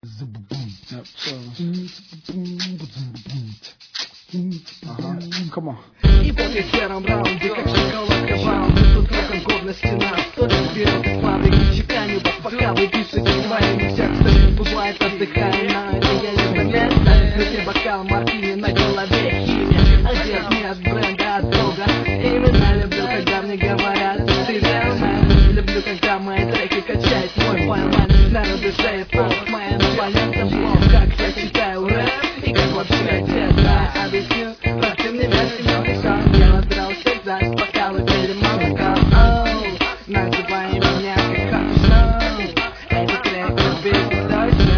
Come on. И вот я в первом раунде, как шоколадка браун. Тут рок-н-ролл на стенах, кто-то вперед с фабрики чеканю. Пока вы пишете, внимание, всех кто бывает, отдыхая на это момент. В руке бокал мартини, на голове химия. Одет не от бренда, от бога. Именно люблю, когда мне говорят, ты реальная. Люблю, когда мои треки качает мой пайлман. На душе и полк, моим оппонентам плохо. Как я читаю рэп и как вообще одета. Объясню, простым не верьте, но решал. Я надрал всегда, пока вы пили молоко. Называй меня как хочу. Это трек, но без